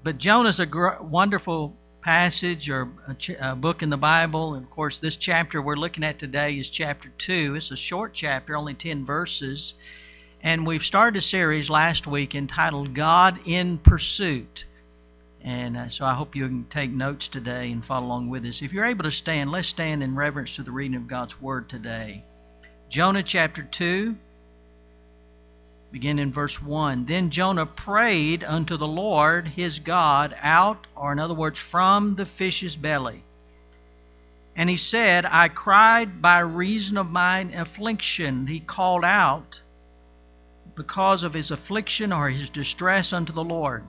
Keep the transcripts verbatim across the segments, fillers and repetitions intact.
But Jonah's a gr- wonderful passage or a, ch- a book in the Bible. And of course, this chapter we're looking at today is chapter two. It's a short chapter, only ten verses. And we've started a series last week entitled God in Pursuit. And uh, so I hope you can take notes today and follow along with us. If you're able to stand, let's stand in reverence to the reading of God's Word today. Jonah chapter two, begin in verse one. Then Jonah prayed unto the Lord his God out, or in other words, from the fish's belly. And he said, I cried by reason of mine affliction. He called out because of his affliction or his distress unto the Lord.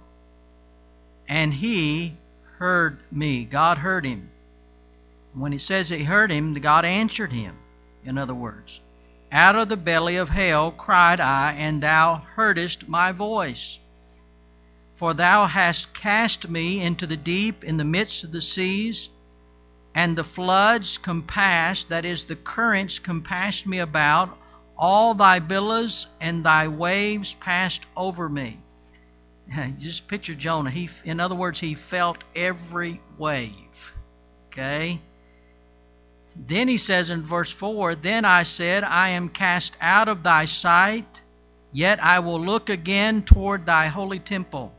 And he heard me. God heard him. When he says he heard him, God answered him, in other words. Out of the belly of hell cried I, and thou heardest my voice. For thou hast cast me into the deep in the midst of the seas, and the floods compassed, that is, the currents compassed me about. All thy billows and thy waves passed over me. Just picture Jonah. He, in other words, he felt every wave. Okay? Then he says in verse four, Then I said, I am cast out of thy sight, yet I will look again toward thy holy temple.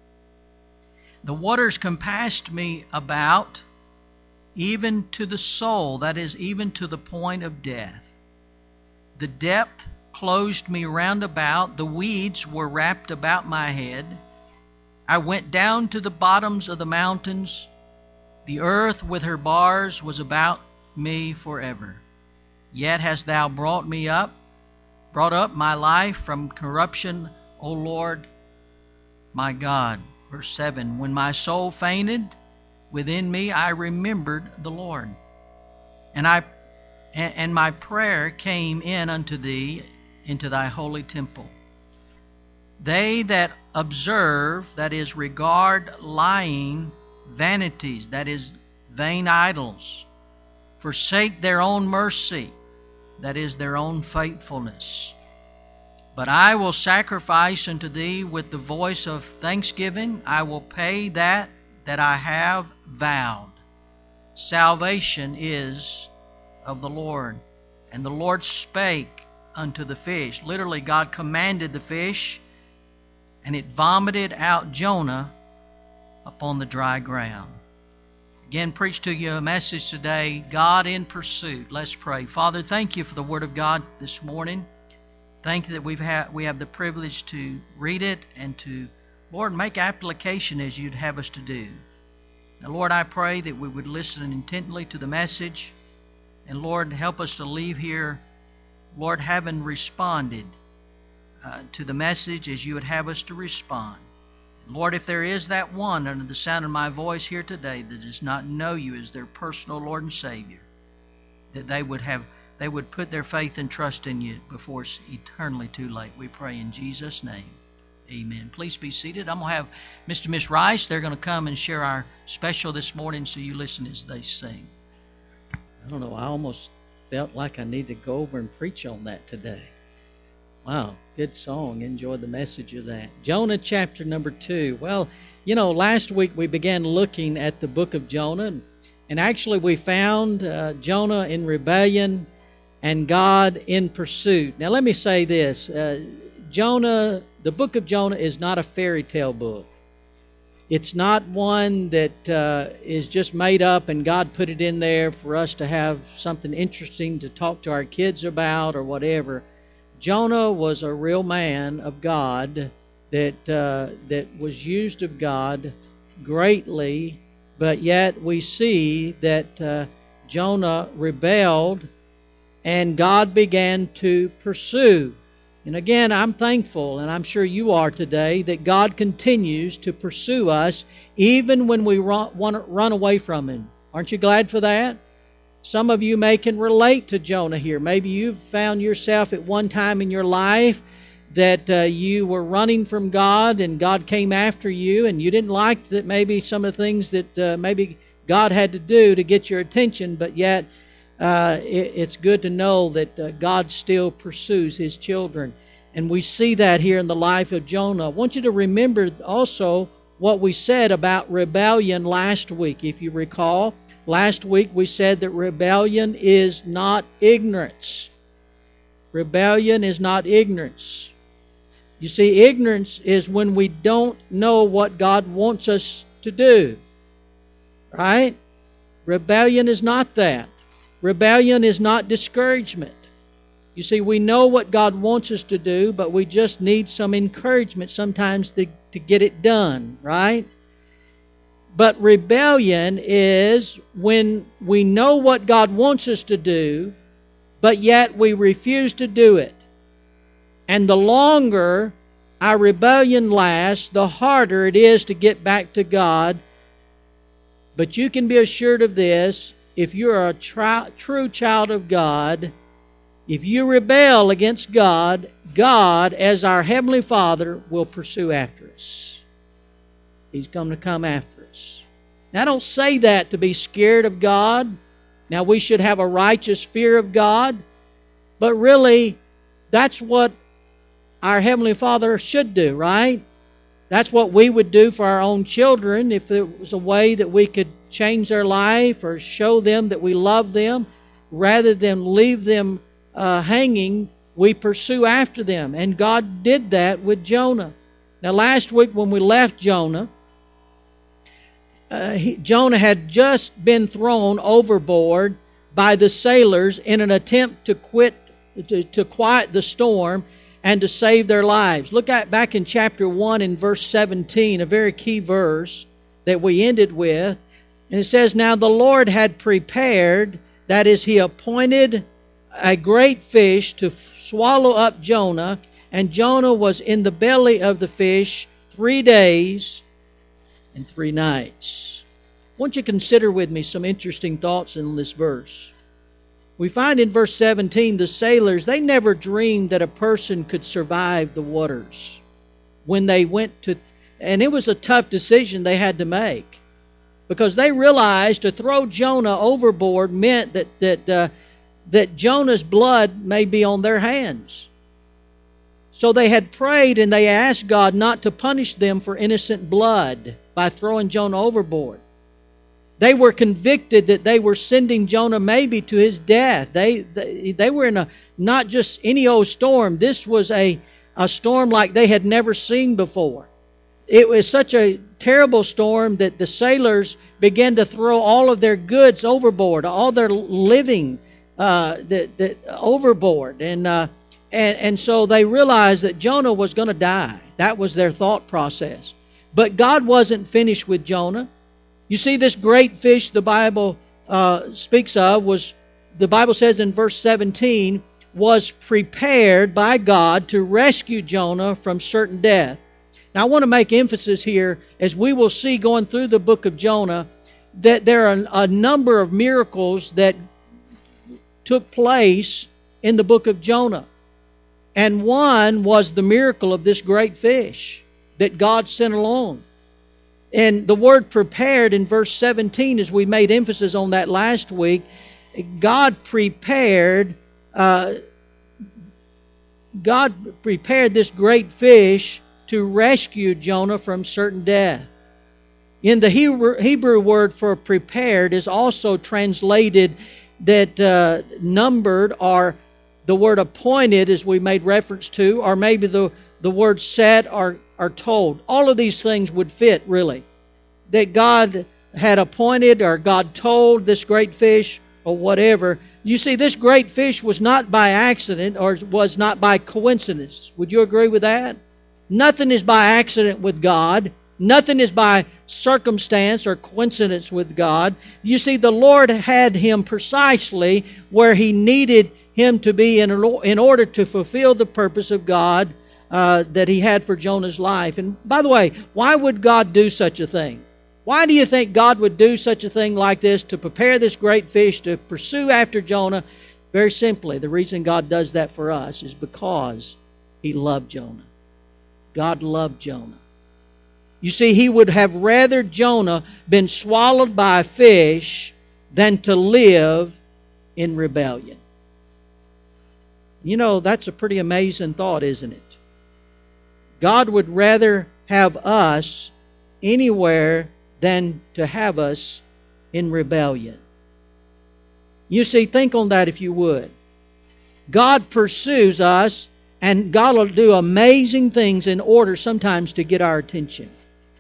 The waters compassed me about, even to the soul, that is, even to the point of death. The depth closed me round about, the weeds were wrapped about my head. I went down to the bottoms of the mountains, the earth with her bars was about me forever. Yet hast thou brought me up, brought up my life from corruption, O Lord, my God. Verse seven, When my soul fainted within me, I remembered the Lord. And I and my prayer came in unto thee into thy holy temple. They that observe, that is, regard lying vanities, that is, vain idols, forsake their own mercy, that is, their own faithfulness. But I will sacrifice unto thee with the voice of thanksgiving. I will pay that that I have vowed. Salvation is of the Lord. And the Lord spake unto the fish. Literally, God commanded the fish, and it vomited out Jonah upon the dry ground. Again, preach to you a message today, God in Pursuit. Let's pray. Father, thank you for the Word of God this morning. Thank you that we've had, we have the privilege to read it and to, Lord, make application as you'd have us to do. Now, Lord, I pray that we would listen intently to the message. And, Lord, help us to leave here, Lord, having responded uh, to the message as you would have us to respond. Lord, if there is that one under the sound of my voice here today that does not know you as their personal Lord and Savior, that they would have, they would put their faith and trust in you before it's eternally too late. We pray in Jesus' name. Amen. Please be seated. I'm going to have Mister and Miss Rice. They're going to come and share our special this morning, so you listen as they sing. I don't know, I almost felt like I need to go over and preach on that today. Wow, good song. Enjoyed the message of that. Jonah chapter number two. Well, you know, last week we began looking at the book of Jonah, and actually we found uh, Jonah in rebellion and God in pursuit. Now let me say this. Uh, Jonah, the book of Jonah is not a fairy tale book. It's not one that uh, is just made up and God put it in there for us to have something interesting to talk to our kids about or whatever. Jonah was a real man of God that uh, that was used of God greatly, but yet we see that uh, Jonah rebelled and God began to pursue. And again, I'm thankful, and I'm sure you are today, that God continues to pursue us even when we run, want to run away from Him. Aren't you glad for that? Some of you may can relate to Jonah here. Maybe you've found yourself at one time in your life that uh, you were running from God and God came after you, and you didn't like that maybe some of the things that uh, maybe God had to do to get your attention, but yet Uh, it, it's good to know that uh, God still pursues His children. And we see that here in the life of Jonah. I want you to remember also what we said about rebellion last week. If you recall, last week we said that rebellion is not ignorance. Rebellion is not ignorance. You see, ignorance is when we don't know what God wants us to do. Right? Rebellion is not that. Rebellion is not discouragement. You see, we know what God wants us to do, but we just need some encouragement sometimes to, to get it done, right? But rebellion is when we know what God wants us to do, but yet we refuse to do it. And the longer our rebellion lasts, the harder it is to get back to God. But you can be assured of this, if you're a tri- true child of God, if you rebel against God, God, as our Heavenly Father, will pursue after us. He's going to come after us. Now, I don't say that to be scared of God. Now, we should have a righteous fear of God. But really, that's what our Heavenly Father should do, right? That's what we would do for our own children if it was a way that we could change their life or show them that we love them. Rather than leave them uh, hanging, we pursue after them. And God did that with Jonah. Now, last week when we left Jonah, uh, he, Jonah had just been thrown overboard by the sailors in an attempt to quit, to, to quiet the storm and to save their lives. Look at back in chapter one in verse seventeen, a very key verse that we ended with. And it says, "Now the Lord had prepared," that is, He appointed a great fish to swallow up Jonah, and Jonah was in the belly of the fish three days and three nights. I want you to consider with me some interesting thoughts in this verse. We find in verse seventeen, the sailors, they never dreamed that a person could survive the waters when they went to, and it was a tough decision they had to make, because they realized to throw Jonah overboard meant that that uh, that Jonah's blood may be on their hands. So they had prayed and they asked God not to punish them for innocent blood by throwing Jonah overboard. They were convicted that they were sending Jonah maybe to his death. They they, they were in a not just any old storm. This was a, a storm like they had never seen before. It was such a terrible storm that the sailors began to throw all of their goods overboard, all their living uh, that, that overboard. And, uh, and, and so they realized that Jonah was going to die. That was their thought process. But God wasn't finished with Jonah. You see, this great fish the Bible uh, speaks of was, the Bible says in verse seventeen, was prepared by God to rescue Jonah from certain death. Now I want to make emphasis here, as we will see going through the book of Jonah, that there are a number of miracles that took place in the book of Jonah. And one was the miracle of this great fish that God sent along. And the word prepared in verse seventeen, as we made emphasis on that last week, God prepared uh, God prepared this great fish to rescue Jonah from certain death. In the Hebrew, Hebrew word for prepared is also translated that uh, numbered, or the word appointed, as we made reference to, or maybe the, the word set or, or told. All of these things would fit, really. That God had appointed or God told this great fish or whatever. You see, this great fish was not by accident or was not by coincidence. Would you agree with that? Nothing is by accident with God. Nothing is by circumstance or coincidence with God. You see, the Lord had him precisely where He needed him to be in, in order to fulfill the purpose of God uh, that He had for Jonah's life. And by the way, why would God do such a thing? Why do you think God would do such a thing like this, to prepare this great fish to pursue after Jonah? Very simply, the reason God does that for us is because He loved Jonah. God loved Jonah. You see, He would have rather Jonah been swallowed by a fish than to live in rebellion. You know, that's a pretty amazing thought, isn't it? God would rather have us anywhere than to have us in rebellion. You see, think on that if you would. God pursues us, and God will do amazing things in order sometimes to get our attention.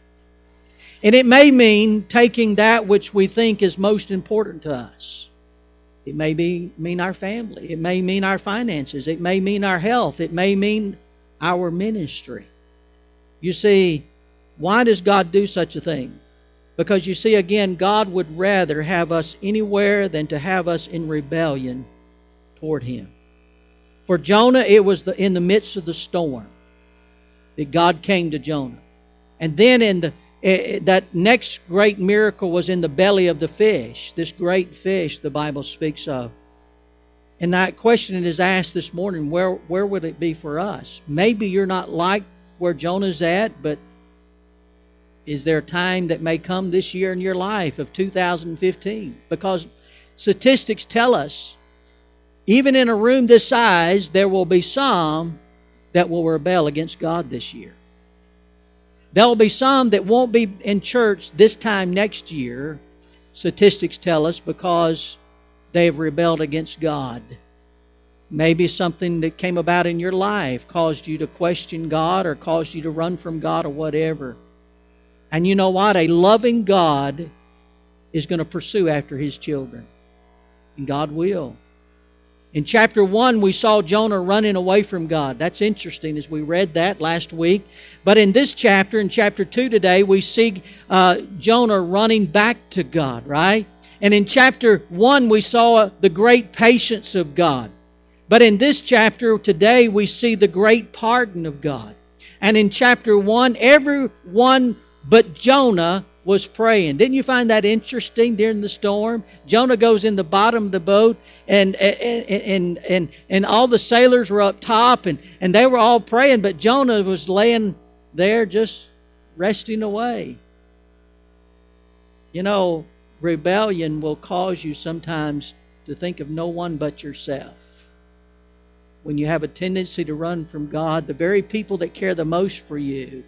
And it may mean taking that which we think is most important to us. It may be, mean our family. It may mean our finances. It may mean our health. It may mean our ministry. You see, why does God do such a thing? Because you see, again, God would rather have us anywhere than to have us in rebellion toward Him. For Jonah, it was the, in the midst of the storm that God came to Jonah. And then in the uh, that next great miracle was in the belly of the fish, this great fish the Bible speaks of. And that question is asked this morning, where, where would it be for us? Maybe you're not like where Jonah's at, but is there a time that may come this year in your life of two thousand fifteen? Because statistics tell us, even in a room this size, there will be some that will rebel against God this year. There will be some that won't be in church this time next year, statistics tell us, because they have rebelled against God. Maybe something that came about in your life caused you to question God or caused you to run from God or whatever. And you know what? A loving God is going to pursue after His children. And God will. In chapter one, we saw Jonah running away from God. That's interesting as we read that last week. But in this chapter, in chapter two today, we see uh, Jonah running back to God, right? And in chapter one, we saw the great patience of God. But in this chapter today, we see the great pardon of God. And in chapter one, everyone but Jonah was praying. Didn't you find that interesting during the storm? Jonah goes in the bottom of the boat, and and and and, and all the sailors were up top, and, and they were all praying, but Jonah was laying there just resting away. You know, rebellion will cause you sometimes to think of no one but yourself. When you have a tendency to run from God, the very people that care the most for you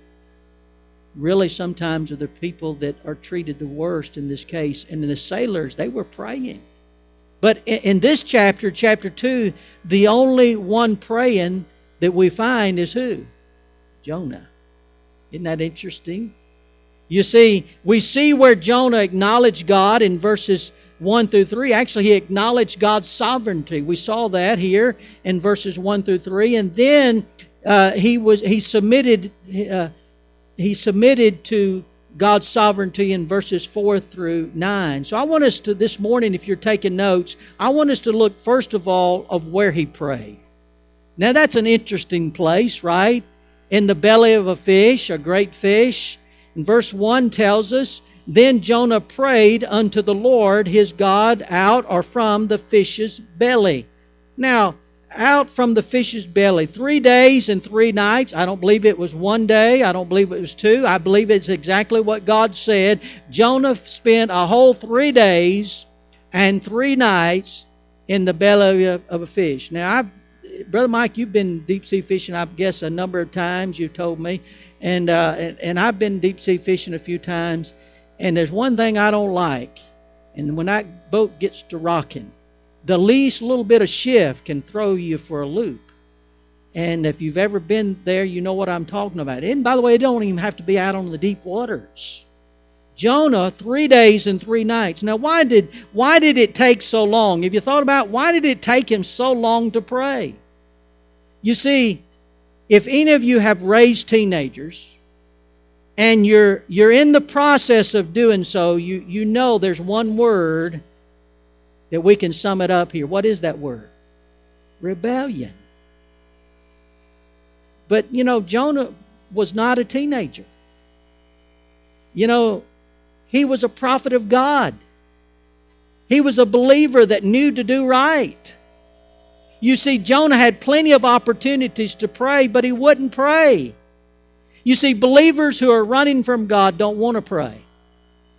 really sometimes are the people that are treated the worst in this case. And the sailors, they were praying. But in this chapter, chapter two, the only one praying that we find is who? Jonah. Isn't that interesting? You see, we see where Jonah acknowledged God in verses one through three. Actually, he acknowledged God's sovereignty. We saw that here in verses one through three. And then uh, he was he submitted uh, he submitted to God's sovereignty in verses four through nine. So I want us to, this morning, if you're taking notes, I want us to look first of all of where he prayed. Now that's an interesting place, right? In the belly of a fish, a great fish. And verse one tells us, then Jonah prayed unto the Lord his God out or from the fish's belly. Now, out from the fish's belly, three days and three nights. I don't believe it was one day. I don't believe it was two. I believe it's exactly what God said. Jonah spent a whole three days and three nights in the belly of, of a fish. Now, I've, Brother Mike, you've been deep sea fishing, I guess, a number of times. You've told me. And, uh, and, and I've been deep sea fishing a few times. And there's one thing I don't like. And when that boat gets to rocking, the least little bit of shift can throw you for a loop. And if you've ever been there, you know what I'm talking about. And by the way, it don't even have to be out on the deep waters. Jonah, three days and three nights. Now, why did why did it take so long? Have you thought about why did it take him so long to pray? You see, if any of you have raised teenagers, and you're you're in the process of doing so, you, you know there's one word that we can sum it up here. What is that word? Rebellion. But, you know, Jonah was not a teenager. You know, he was a prophet of God. He was a believer that knew to do right. You see, Jonah had plenty of opportunities to pray, but he wouldn't pray. You see, believers who are running from God don't want to pray.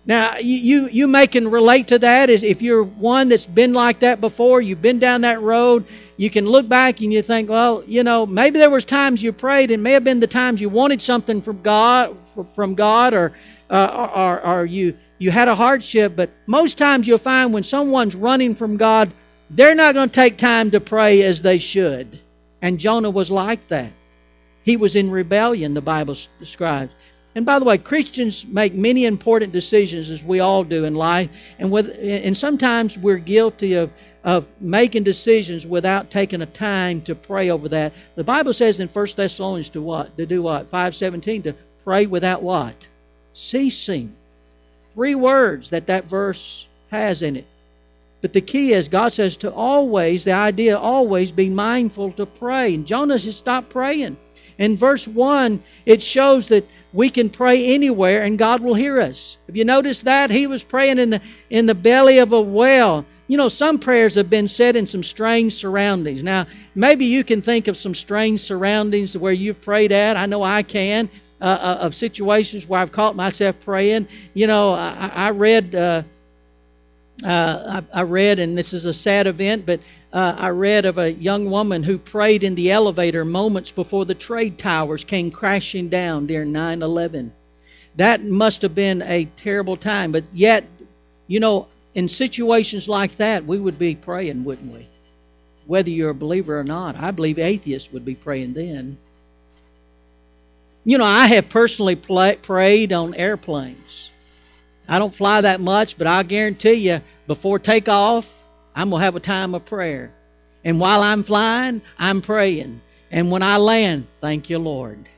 Now, you, you, you may can relate to that. Is if you're one that's been like that before, you've been down that road, you can look back and you think, well, you know, maybe there was times you prayed, and it may have been the times you wanted something from God, from God, or uh, or, or you you had a hardship. But most times you'll find when someone's running from God, they're not going to take time to pray as they should. And Jonah was like that. He was in rebellion, the Bible describes. And by the way, Christians make many important decisions, as we all do in life, and with and sometimes we're guilty of of making decisions without taking a time to pray over that. The Bible says in First Thessalonians to what? To do what? five seventeen, to pray without what? Ceasing. Three words that that verse has in it. But the key is, God says to always, the idea always be mindful to pray. And Jonah just stopped praying. In verse one, it shows that we can pray anywhere and God will hear us. Have you noticed that? He was praying in the in the belly of a whale. You know, some prayers have been said in some strange surroundings. Now, maybe you can think of some strange surroundings where you've prayed at. I know I can. Uh, of situations where I've caught myself praying. You know, I, I read... Uh, Uh, I, I read, and this is a sad event, but uh, I read of a young woman who prayed in the elevator moments before the trade towers came crashing down during nine eleven. That must have been a terrible time, but yet, you know, in situations like that, we would be praying, wouldn't we? Whether you're a believer or not. I believe atheists would be praying then. You know, I have personally play, prayed on airplanes. I don't fly that much, but I guarantee you, before takeoff, I'm going to have a time of prayer. And while I'm flying, I'm praying. And when I land, thank you, Lord.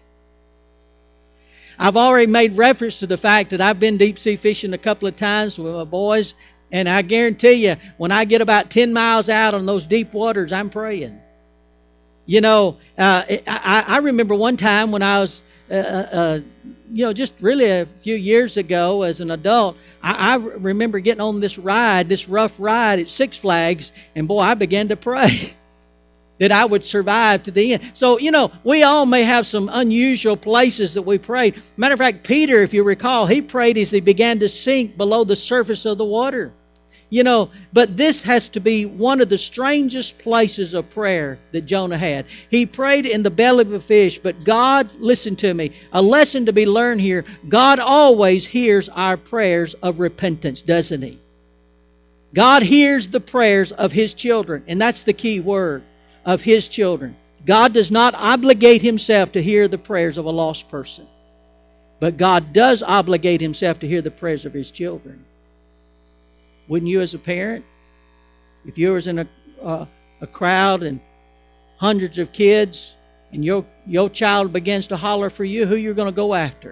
I've already made reference to the fact that I've been deep sea fishing a couple of times with my boys, and I guarantee you, when I get about ten miles out on those deep waters, I'm praying. You know, uh, I, I remember one time when I was... Uh, uh, you know, just really a few years ago as an adult, I, I remember getting on this ride, this rough ride at Six Flags, and boy, I began to pray that I would survive to the end. So, you know, we all may have some unusual places that we prayed. Matter of fact, Peter, if you recall, he prayed as he began to sink below the surface of the water. You know, but this has to be one of the strangest places of prayer that Jonah had. He prayed in the belly of a fish, but God, listen to me, a lesson to be learned here, God always hears our prayers of repentance, doesn't He? God hears the prayers of His children, and that's the key word, of His children. God does not obligate Himself to hear the prayers of a lost person, but God does obligate Himself to hear the prayers of His children. Wouldn't you as a parent? If you was in a uh, a crowd and hundreds of kids and your your child begins to holler for you, who you're going to go after?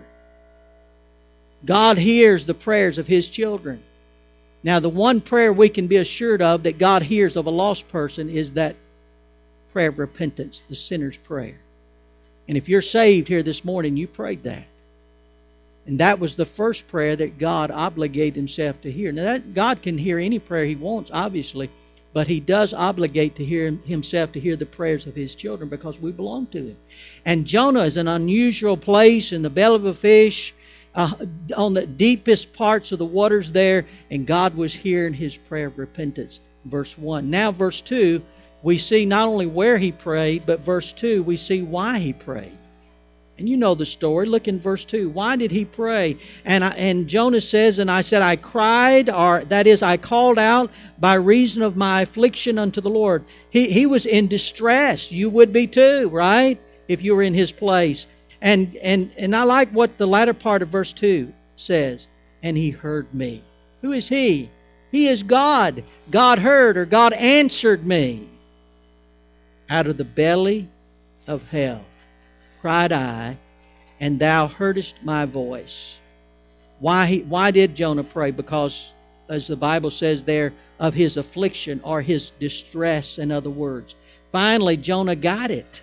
God hears the prayers of His children. Now, the one prayer we can be assured of that God hears of a lost person is that prayer of repentance, the sinner's prayer. And if you're saved here this morning, you prayed that. And that was the first prayer that God obligated Himself to hear. Now, that God can hear any prayer He wants, obviously, but He does obligate to hear Himself to hear the prayers of His children because we belong to Him. And Jonah is an unusual place in the belly of a fish, uh, on the deepest parts of the waters there, and God was hearing his prayer of repentance. Verse one. Now, verse two, we see not only where he prayed, but verse two, we see why he prayed. And you know the story. Look in verse two. Why did he pray? And I, and Jonah says, and I said, I cried, or that is, I called out by reason of my affliction unto the Lord. He, he was in distress. You would be too, right? If you were in his place. And, and, and I like what the latter part of verse two says. And he heard me. Who is he? He is God. God heard, or God answered me. Out of the belly of hell cried I, and thou heardest my voice. Why he, why did Jonah pray? Because, as the Bible says there, of his affliction or his distress, in other words. Finally, Jonah got it.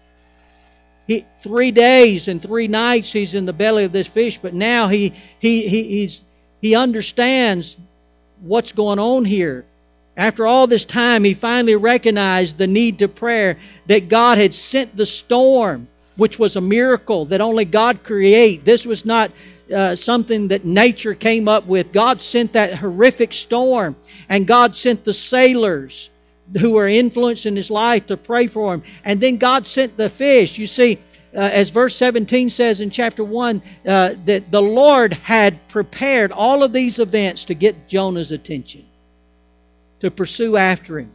He, three days and three nights he's in the belly of this fish, but now he he he he's, he understands what's going on here. After all this time, he finally recognized the need to prayer, that God had sent the storm, which was a miracle that only God create. This was not uh, something that nature came up with. God sent that horrific storm, and God sent the sailors who were influencing his life to pray for him. And then God sent the fish. You see, uh, as verse seventeen says in chapter one, uh, that the Lord had prepared all of these events to get Jonah's attention, to pursue after him.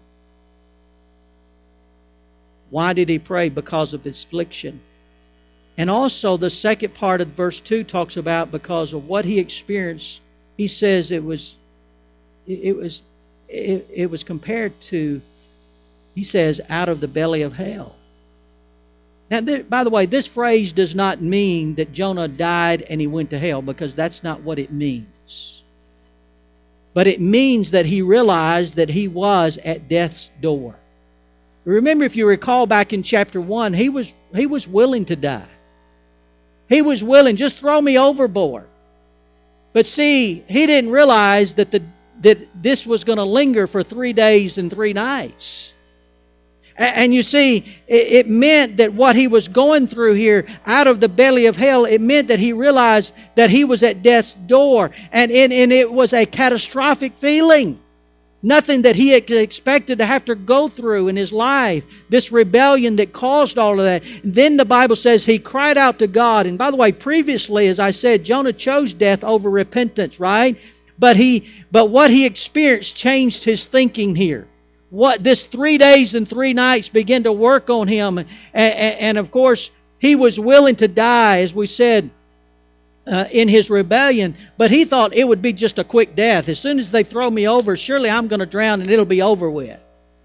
Why did he pray? Because of his affliction. And also the second part of verse two talks about because of what he experienced. He says it was it was it, it was compared to, he says, out of the belly of hell. Now, th- by the way, this phrase does not mean that Jonah died and he went to hell, because that's not what it means. But it means that he realized that he was at death's door. Remember, if you recall back in chapter one, he was he was willing to die. He was willing, just throw me overboard. But see, he didn't realize that the that this was going to linger for three days and three nights. And you see, it meant that what he was going through here, out of the belly of hell, it meant that he realized that he was at death's door. And, and, and it was a catastrophic feeling. Nothing that he had expected to have to go through in his life. This rebellion that caused all of that. And then the Bible says he cried out to God. And by the way, previously, as I said, Jonah chose death over repentance, right? But he, but what he experienced changed his thinking here. What this three days and three nights began to work on him, and, and, and of course he was willing to die, as we said, uh, in his rebellion. But he thought it would be just a quick death. As soon as they throw me over, surely I'm going to drown and it'll be over with.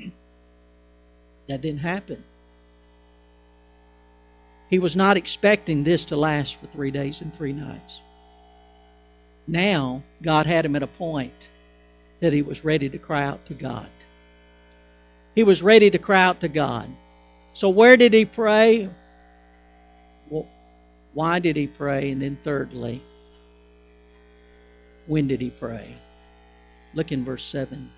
That didn't happen. He was not expecting this to last for three days and three nights. Now, God had him at a point that he was ready to cry out to God. He was ready to cry out to God. So where did he pray? Well, why did he pray? And then thirdly, when did he pray? Look in verse seven.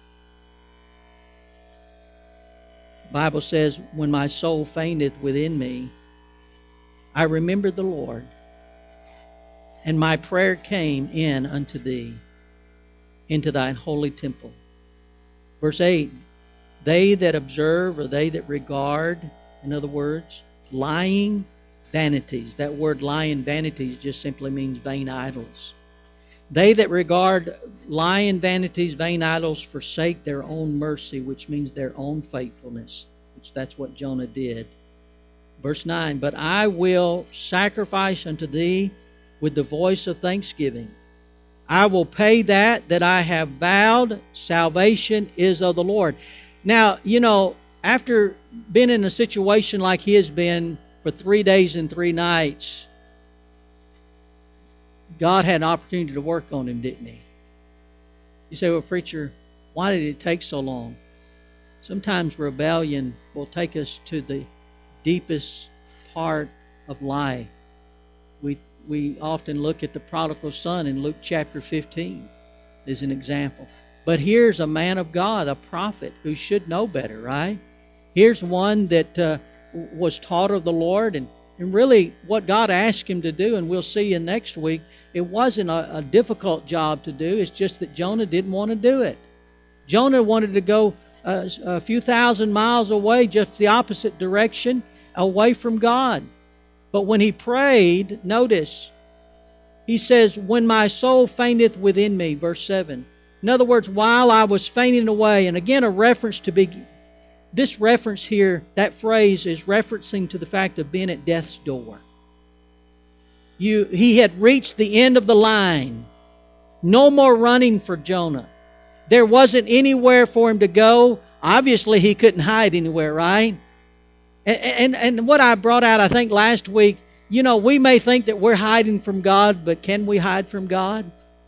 The Bible says, when my soul fainteth within me, I remembered the Lord, and my prayer came in unto thee, into thine holy temple. Verse eight, they that observe, or they that regard, in other words, lying vanities. That word lying vanities just simply means vain idols. They that regard lying vanities, vain idols, forsake their own mercy, which means their own faithfulness, which that's what Jonah did. Verse nine, but I will sacrifice unto thee with the voice of thanksgiving. I will pay that that I have vowed. Salvation is of the Lord. Now, you know, after being in a situation like he has been for three days and three nights, God had an opportunity to work on him, didn't he? You say, well, preacher, why did it take so long? Sometimes rebellion will take us to the deepest part of life. We we often look at the prodigal son in Luke chapter fifteen as an example. But here's a man of God, a prophet, who should know better, right? Here's one that uh, was taught of the Lord, and, and really what God asked him to do, and we'll see in next week, it wasn't a, a difficult job to do. It's just that Jonah didn't want to do it. Jonah wanted to go a, a few thousand miles away, just the opposite direction, away from God. But when he prayed, notice, he says, when my soul fainteth within me, verse seven. In other words, while I was fainting away, and again a reference to be, this reference here, that phrase is referencing to the fact of being at death's door. You, he had reached the end of the line. No more running for Jonah. There wasn't anywhere for him to go. Obviously, he couldn't hide anywhere, right? And, and, and what I brought out, I think, last week, you know, we may think that we're hiding from God, but can we hide from God?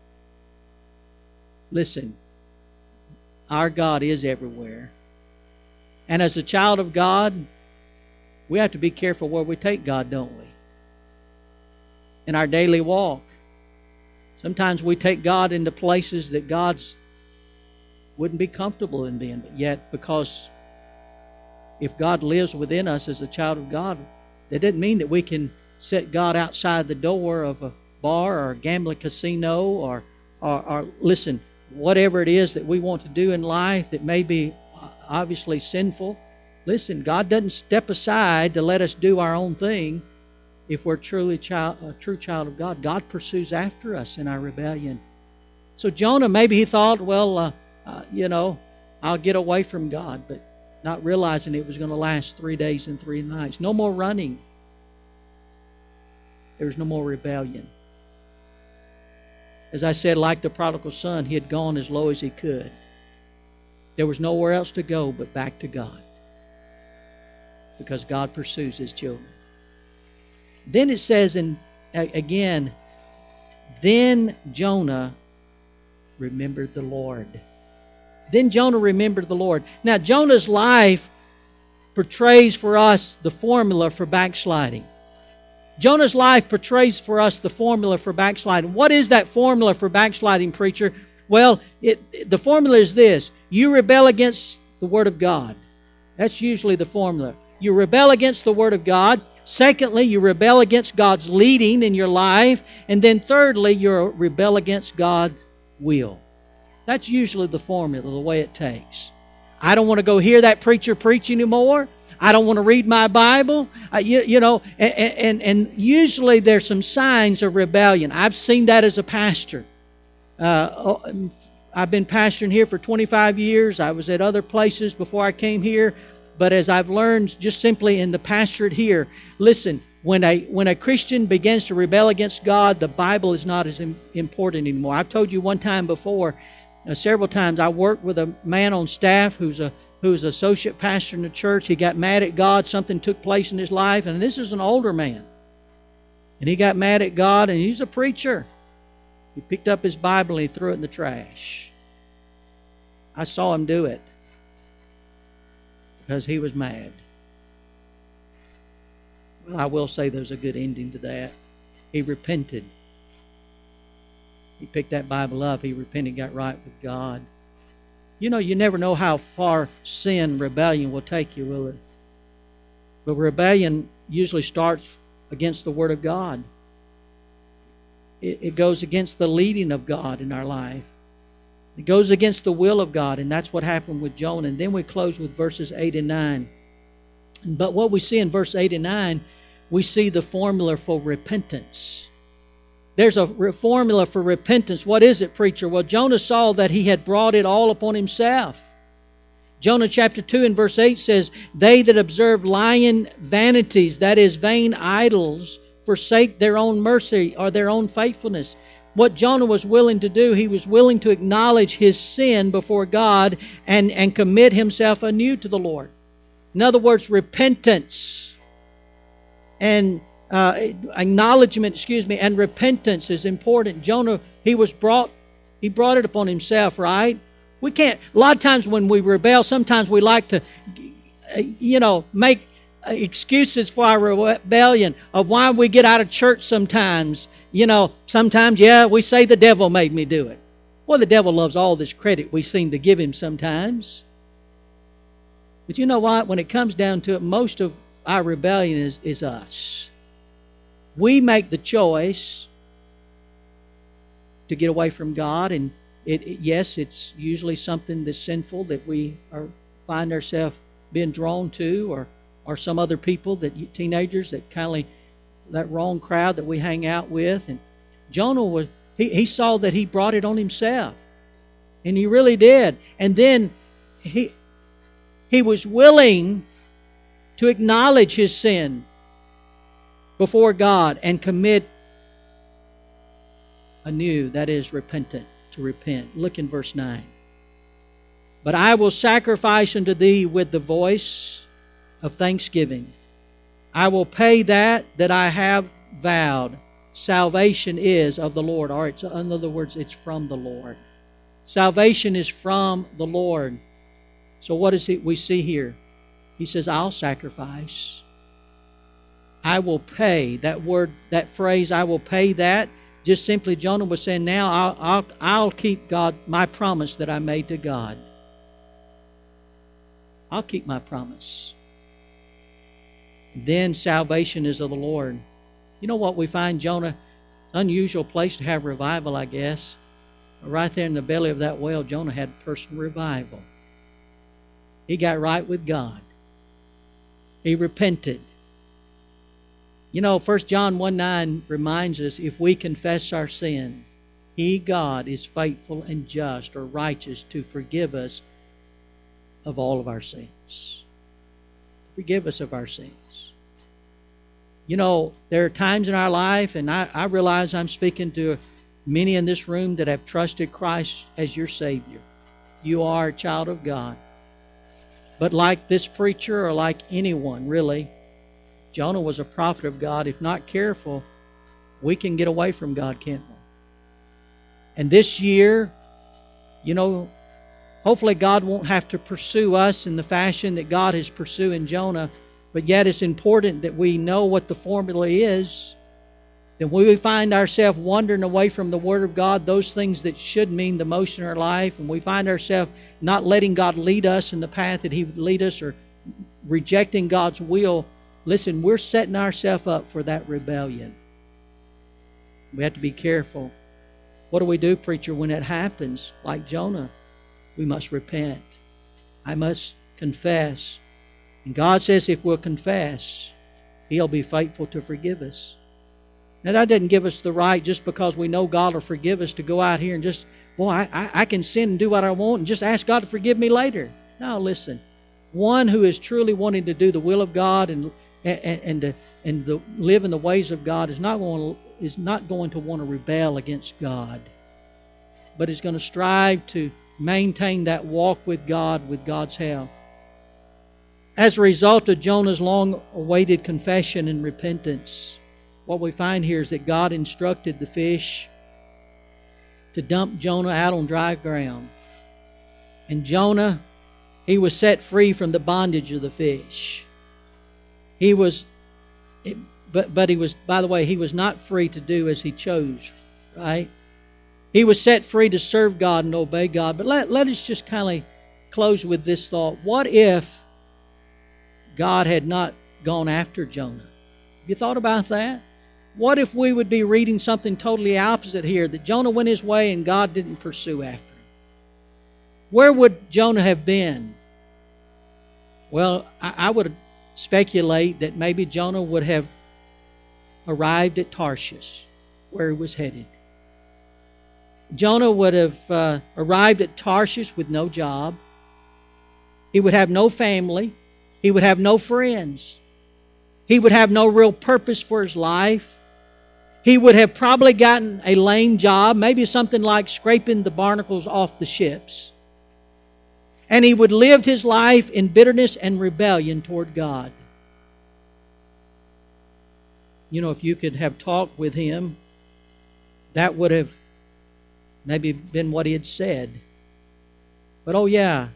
Listen, our God is everywhere. And as a child of God, we have to be careful where we take God, don't we? In our daily walk. Sometimes we take God into places that God's wouldn't be comfortable in being. But yet, because if God lives within us as a child of God, that doesn't mean that we can set God outside the door of a bar or a gambling casino or, or, or listen, whatever it is that we want to do in life that may be obviously sinful. Listen, God doesn't step aside to let us do our own thing if we're truly child, a true child of God. God pursues after us in our rebellion. So Jonah, maybe he thought, well, uh, uh, you know, I'll get away from God, but not realizing it was going to last three days and three nights. No more running. There's no more rebellion. As I said, like the prodigal son, he had gone as low as he could. There was nowhere else to go but back to God, because God pursues His children. Then it says, in again, then Jonah remembered the Lord. Then Jonah remembered the Lord. Now, Jonah's life portrays for us the formula for backsliding. Jonah's life portrays for us the formula for backsliding. What is that formula for backsliding, preacher? Well, it, the formula is this. You rebel against the Word of God. That's usually the formula. You rebel against the Word of God. Secondly, you rebel against God's leading in your life. And then thirdly, you rebel against God's will. That's usually the formula, the way it takes. I don't want to go hear that preacher preach anymore. I don't want to read my Bible. I, you, you know, and, and, and usually there's some signs of rebellion. I've seen that as a pastor. Uh, I've been pastoring here for twenty-five years. I was at other places before I came here. But as I've learned just simply in the pastorate here, listen, when a when a Christian begins to rebel against God, the Bible is not as important anymore. I've told you one time before, uh, several times, I worked with a man on staff who's a who's an associate pastor in the church. He got mad at God. Something took place in his life, and this is an older man. And he got mad at God, and he's a preacher. He picked up his Bible and he threw it in the trash. I saw him do it because he was mad. Well, I will say there's a good ending to that. He repented. He picked that Bible up. He repented, got right with God. You know, you never know how far sin, rebellion will take you, will it? But rebellion usually starts against the Word of God. It, it goes against the leading of God in our life. It goes against the will of God, and that's what happened with Jonah. And then we close with verses eight and nine. But what we see in verse eight and nine, we see the formula for repentance. There's a formula for repentance. What is it, preacher? Well, Jonah saw that he had brought it all upon himself. Jonah chapter two and verse eight says, "They that observe lying vanities, that is, vain idols, forsake their own mercy or their own faithfulness." What Jonah was willing to do, he was willing to acknowledge his sin before God and, and commit himself anew to the Lord. In other words, repentance and uh, acknowledgement, excuse me, and repentance is important. Jonah, he was brought, he brought it upon himself, right? We can't, a lot of times when we rebel, sometimes we like to, you know, make excuses for our rebellion of why we get out of church sometimes. You know, sometimes, yeah, we say the devil made me do it. Well, the devil loves all this credit we seem to give him sometimes. But you know what? When it comes down to it, most of our rebellion is, is us. We make the choice to get away from God, and it, it yes, it's usually something that's sinful that we are find ourselves being drawn to, or or some other people, that teenagers that kind of that wrong crowd that we hang out with. And Jonah was he, he saw that he brought it on himself, and he really did. And then he he was willing to acknowledge his sin before God and commit anew, that is, repentant, to repent. Look in verse nine. "But I will sacrifice unto thee with the voice of thanksgiving. I will pay that that I have vowed. Salvation is of the Lord." Or it's, in other words, it's from the Lord. Salvation is from the Lord. So what is it we see here? He says, I'll sacrifice. I will pay. That word, that phrase, I will pay that. Just simply Jonah was saying, now I'll, I'll, I'll keep God, my promise that I made to God. I'll keep my promise. Then salvation is of the Lord. You know what we find? Jonah Unusual place to have revival, I guess. Right there in the belly of that whale, Jonah had personal revival. He got right with God. He repented. You know, First John one nine reminds us, if we confess our sin, He, God, is faithful and just or righteous to forgive us of all of our sins. Forgive us of our sins. You know, there are times in our life, and I, I realize I'm speaking to many in this room that have trusted Christ as your Savior. You are a child of God. But like this preacher, or like anyone, really, Jonah was a prophet of God. If not careful, we can get away from God, can't we? And this year, you know, hopefully God won't have to pursue us in the fashion that God is pursuing Jonah. But yet it's important that we know what the formula is. That when we find ourselves wandering away from the Word of God, those things that should mean the most in our life, and we find ourselves not letting God lead us in the path that He would lead us, or rejecting God's will, listen, we're setting ourselves up for that rebellion. We have to be careful. What do we do, preacher, when it happens? Like Jonah, we must repent. I must confess. And God says if we'll confess, He'll be faithful to forgive us. Now, that doesn't give us the right, just because we know God will forgive us, to go out here and just, boy, I, I, I can sin and do what I want and just ask God to forgive me later. No, listen. One who is truly wanting to do the will of God and and and, to, and the, live in the ways of God is not going to, is not going to want to rebel against God, but is going to strive to maintain that walk with God, with God's help. As a result of Jonah's long-awaited confession and repentance, what we find here is that God instructed the fish to dump Jonah out on dry ground. And Jonah, he was set free from the bondage of the fish. He was, but, but he was, by the way, he was not free to do as he chose, right? He was set free to serve God and obey God. But let, let us just kind of close with this thought. What if God had not gone after Jonah? Have you thought about that? What if we would be reading something totally opposite here, that Jonah went his way and God didn't pursue after him? Where would Jonah have been? Well, I, I would speculate that maybe Jonah would have arrived at Tarshish, where he was headed. Jonah would have uh, arrived at Tarshish with no job. He would have no family. He would have no friends. He would have no real purpose for his life. He would have probably gotten a lame job, maybe something like scraping the barnacles off the ships. And he would live his life in bitterness and rebellion toward God. You know, if you could have talked with him, that would have maybe been what he had said. But oh yeah,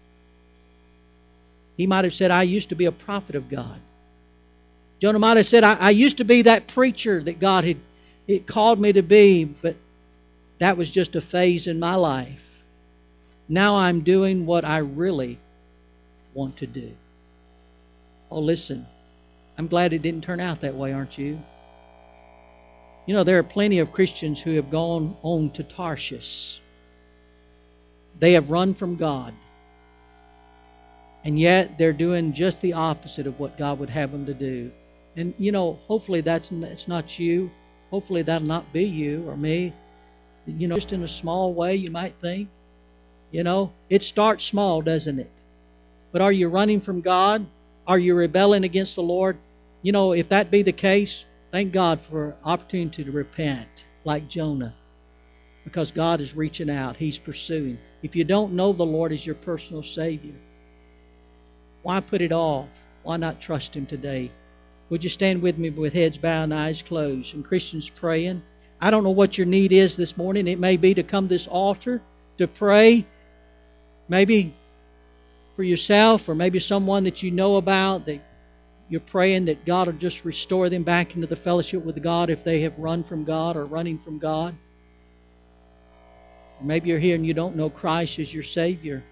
he might have said, I used to be a prophet of God. Jonah might have said, I, I used to be that preacher that God had it called me to be, but that was just a phase in my life. Now I'm doing what I really want to do. Oh, listen, I'm glad it didn't turn out that way, aren't you? You know, there are plenty of Christians who have gone on to Tarshish. They have run from God. And yet they're doing just the opposite of what God would have them to do. And, you know, hopefully that's, that's not you. Hopefully that'll not be you or me. You know, just in a small way, you might think. You know, it starts small, doesn't it? But are you running from God? Are you rebelling against the Lord? You know, if that be the case, thank God for opportunity to repent, like Jonah. Because God is reaching out. He's pursuing. If you don't know the Lord as your personal Savior, why put it off? Why not trust Him today? Would you stand with me with heads bowed and eyes closed? And Christians praying. I don't know what your need is this morning. It may be to come to this altar to pray. Maybe for yourself, or maybe someone that you know about, that you're praying that God will just restore them back into the fellowship with God if they have run from God or running from God. Or maybe you're here and you don't know Christ as your Savior.